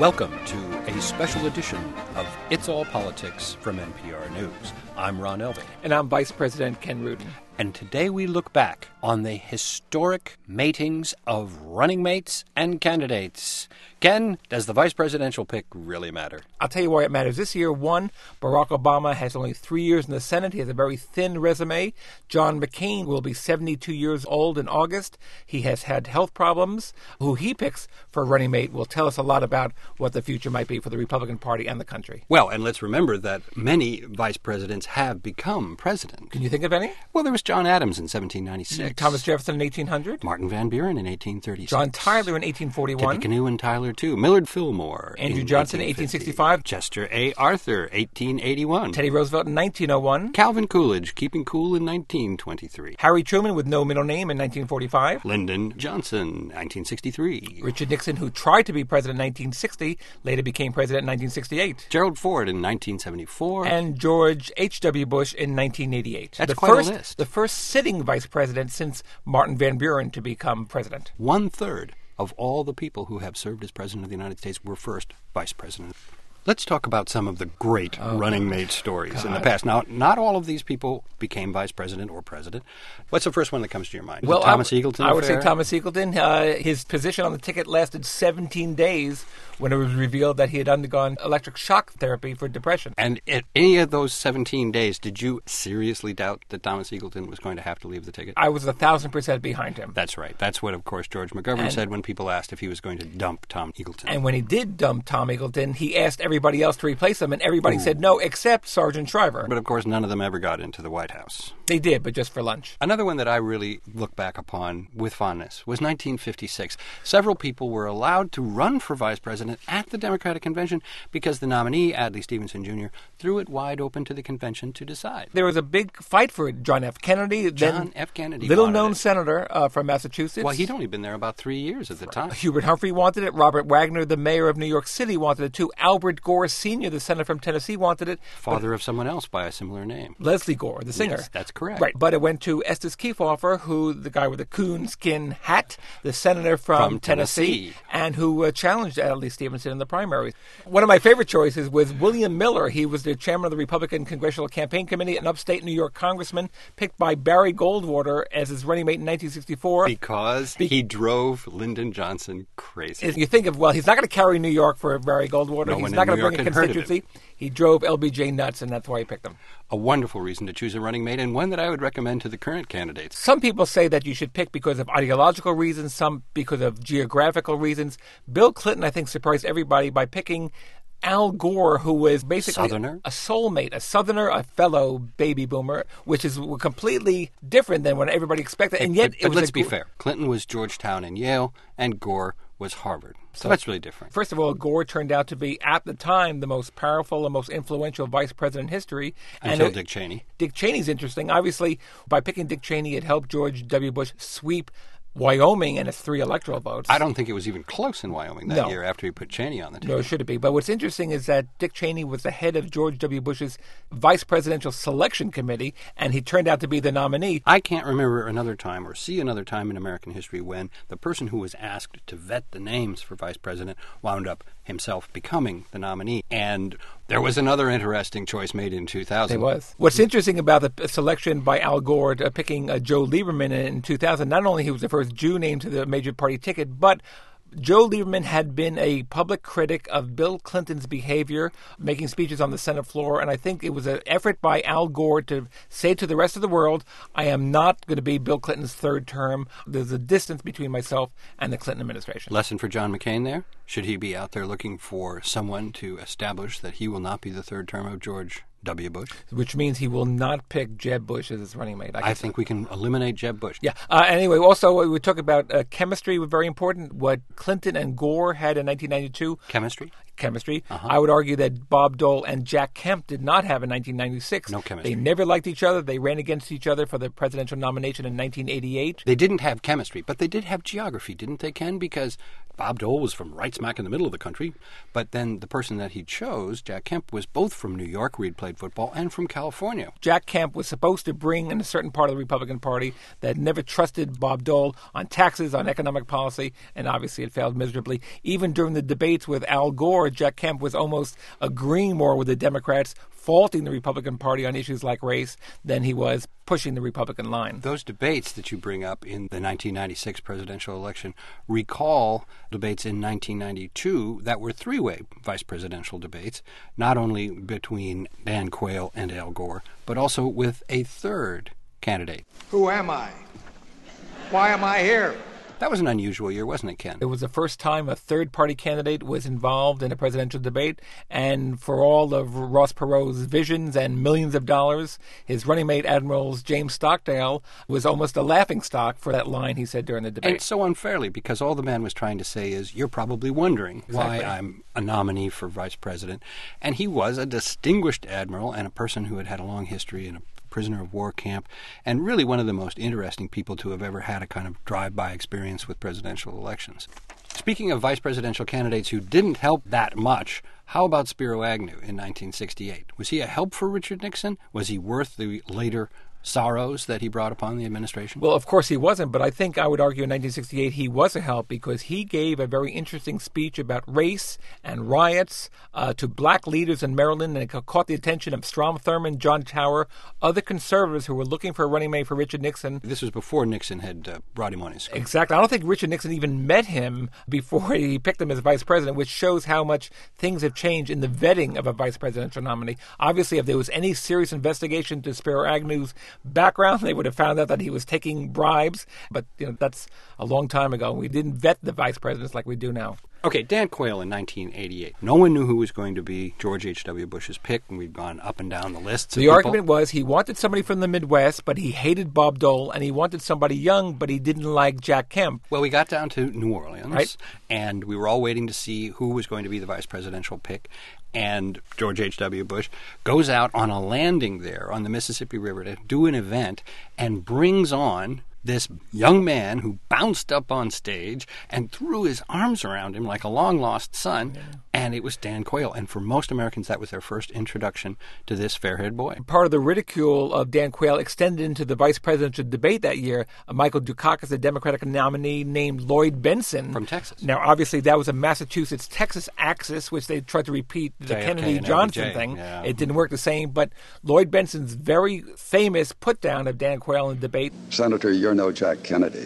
Welcome to a special edition of It's All Politics from NPR News. I'm Ron Elving. And I'm Vice President Ken Rudin. And today we look back on the historic matings of running mates and candidates. Ken, does the vice presidential pick really matter? I'll tell you why it matters. This year, Barack Obama has only 3 years in the Senate. He has a very thin resume. John McCain will be 72 years old in August. He has had health problems. Who he picks for running mate will tell us a lot about what the future might be for the Republican Party and the country. Well, and let's remember that many vice presidents have become president. Can you think of any? Well, there was John Adams in 1796. Thomas Jefferson in 1800. Martin Van Buren in 1836. John Tyler in 1841. Tippecanoe and Tyler, too. Millard Fillmore Andrew Johnson in 1865. Chester A. Arthur, 1881. Teddy Roosevelt in 1901. Calvin Coolidge, keeping cool in 1923. Harry Truman with no middle name in 1945. Lyndon Johnson, 1963. Richard Nixon, who tried to be president in 1960, later became president in 1968. Gerald Ford in 1974. And George H.W. Bush in 1988. That's quite a list. The first sitting vice president since Martin Van Buren to become president. 1/3 of all the people who have served as president of the United States were first vice president. Let's talk about some of the great running mate stories in the past. Now, not all of these people became vice president or president. What's the first one that comes to your mind? Well, Thomas Eagleton I would say Thomas Eagleton. His position on the ticket lasted 17 days when it was revealed that he had undergone electric shock therapy for depression. And in any of those 17 days, did you seriously doubt that Thomas Eagleton was going to have to leave the ticket? I was 1,000% behind him. That's right. That's what, of course, George McGovern said when people asked if he was going to dump Tom Eagleton. And when he did dump Tom Eagleton, he asked everybody else to replace him, and everybody said no, except Sergeant Shriver. But, of course, none of them ever got into the White House. They did, but just for lunch. Another one that I really look back upon with fondness was 1956. Several people were allowed to run for vice president at the Democratic Convention because the nominee, Adlai Stevenson Jr., threw it wide open to the convention to decide. There was a big fight for it. John F. Kennedy, little-known senator from Massachusetts. Well, he'd only been there about 3 years at the time. Hubert Humphrey wanted it. Robert Wagner, the mayor of New York City, wanted it too. Albert Gore Sr., the senator from Tennessee, wanted it. Father of someone else by a similar name. Leslie Gore, the singer. Yes, that's correct. Right, but it went to Estes Kefauver, who, the guy with the coonskin hat, the senator from Tennessee, and who challenged Adlai Stevenson in the primaries. One of my favorite choices was William Miller. He was the chairman of the Republican Congressional Campaign Committee, an upstate New York congressman, picked by Barry Goldwater as his running mate in 1964. Because he drove Lyndon Johnson crazy. You think of, well, he's not going to carry New York for Barry Goldwater. He's not going to bring a constituency. He drove LBJ nuts, and that's why he picked him. A wonderful reason to choose a running mate, and one that I would recommend to the current candidates. Some people say that you should pick because of ideological reasons, some because of geographical reasons. Bill Clinton, I think, surprised everybody by picking Al Gore, who was basically a soulmate, a Southerner, a fellow baby boomer, which is completely different than what everybody expected. And yet, but let's be fair. Clinton was Georgetown and Yale, and Gore was Harvard. So that's really different. First of all, Gore turned out to be, at the time, the most powerful and most influential vice president in history. Until Dick Cheney. Dick Cheney's interesting. Obviously, by picking Dick Cheney, it helped George W. Bush sweep Wyoming and its 3 electoral votes. I don't think it was even close in Wyoming that year after he put Cheney on the ticket. No, should it be? But what's interesting is that Dick Cheney was the head of George W. Bush's vice presidential selection committee, and he turned out to be the nominee. I can't remember another time or see another time in American history when the person who was asked to vet the names for vice president wound up himself becoming the nominee. And there was another interesting choice made in 2000. There was. What's interesting about the selection by Al Gore picking Joe Lieberman in 2000, not only he was the first Jew named to the major party ticket, but Joe Lieberman had been a public critic of Bill Clinton's behavior, making speeches on the Senate floor, and I think it was an effort by Al Gore to say to the rest of the world, I am not going to be Bill Clinton's third term. There's a distance between myself and the Clinton administration. Lesson for John McCain there? Should he be out there looking for someone to establish that he will not be the third term of George W. Bush? Which means he will not pick Jeb Bush as his running mate. I think we can eliminate Jeb Bush. Yeah. Anyway, also, we talk about chemistry was very important. What Clinton and Gore had in 1992. Chemistry. I would argue that Bob Dole and Jack Kemp did not have in 1996. No chemistry. They never liked each other. They ran against each other for the presidential nomination in 1988. They didn't have chemistry, but they did have geography, didn't they, Ken? Because Bob Dole was from right smack in the middle of the country, but then the person that he chose, Jack Kemp, was both from New York, where he'd played football, and from California. Jack Kemp was supposed to bring in a certain part of the Republican Party that never trusted Bob Dole on taxes, on economic policy, and obviously it failed miserably. Even during the debates with Al Gore, Jack Kemp was almost agreeing more with the Democrats, faulting the Republican Party on issues like race than he was pushing the Republican line. Those debates that you bring up in the 1996 presidential election recall debates in 1992 that were three-way vice presidential debates, not only between Dan Quayle and Al Gore, but also with a third candidate. Who am I? Why am I here? That was an unusual year, wasn't it, Ken? It was the first time a third-party candidate was involved in a presidential debate, and for all of Ross Perot's visions and millions of dollars, his running mate, Admiral James Stockdale, was almost a laughingstock for that line he said during the debate. And so unfairly, because all the man was trying to say is, you're probably wondering why I'm a nominee for vice president. And he was a distinguished admiral and a person who had had a long history in a prisoner of war camp, and really one of the most interesting people to have ever had a kind of drive-by experience with presidential elections. Speaking of vice presidential candidates who didn't help that much, how about Spiro Agnew in 1968? Was he a help for Richard Nixon? Was he worth the later sorrows that he brought upon the administration? Well, of course he wasn't, but I think I would argue in 1968 he was a help because he gave a very interesting speech about race and riots to black leaders in Maryland, and it caught the attention of Strom Thurmond, John Tower, other conservatives who were looking for a running mate for Richard Nixon. This was before Nixon had brought him on his scope. Exactly. I don't think Richard Nixon even met him before he picked him as vice president, which shows how much things have changed in the vetting of a vice presidential nominee. Obviously, if there was any serious investigation to Spiro Agnew's background, they would have found out that he was taking bribes, but that's a long time ago. We didn't vet the vice presidents like we do now. Okay, Dan Quayle in 1988. No one knew who was going to be George H.W. Bush's pick, and we've gone up and down the lists. The argument was he wanted somebody from the Midwest, but he hated Bob Dole, and he wanted somebody young, but he didn't like Jack Kemp. Well, we got down to New Orleans, right, and we were all waiting to see who was going to be the vice presidential pick. And George H.W. Bush goes out on a landing there on the Mississippi River to do an event and brings on this young man who bounced up on stage and threw his arms around him like a long-lost son, and it was Dan Quayle. And for most Americans, that was their first introduction to this fair-haired boy. Part of the ridicule of Dan Quayle extended into the vice presidential debate that year. Michael Dukakis, a Democratic nominee, named Lloyd Bentsen. From Texas. Now, obviously, that was a Massachusetts-Texas axis, which they tried to repeat the Kennedy-Johnson thing. Yeah. It didn't work the same, but Lloyd Bentsen's very famous put-down of Dan Quayle in the debate. Senator, you're no Jack Kennedy.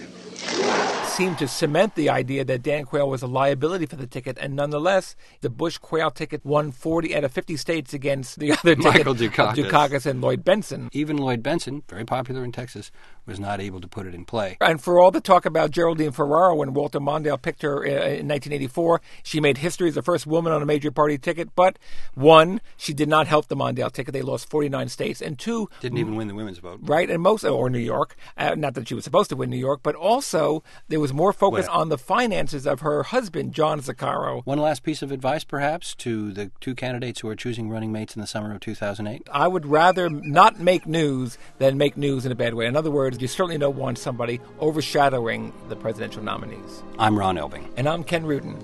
Seemed to cement the idea that Dan Quayle was a liability for the ticket, and nonetheless, the Bush-Quayle ticket won 40 out of 50 states against the other ticket, Dukakis and Lloyd Bentsen. Even Lloyd Bentsen, very popular in Texas, was not able to put it in play. And for all the talk about Geraldine Ferraro, when Walter Mondale picked her in 1984, she made history as the first woman on a major party ticket, but one, she did not help the Mondale ticket. They lost 49 states, and two, didn't even win the women's vote. Right, and or New York, not that she was supposed to win New York, but also there was more focus on the finances of her husband, John Zuccaro. One last piece of advice, perhaps, to the two candidates who are choosing running mates in the summer of 2008? I would rather not make news than make news in a bad way. In other words, you certainly don't want somebody overshadowing the presidential nominees. I'm Ron Elving. And I'm Ken Rudin.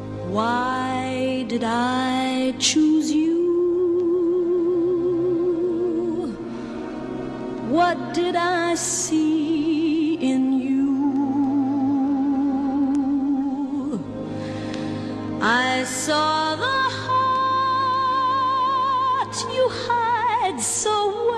Why did I choose you? What did I see in you? I saw the heart you hide so well.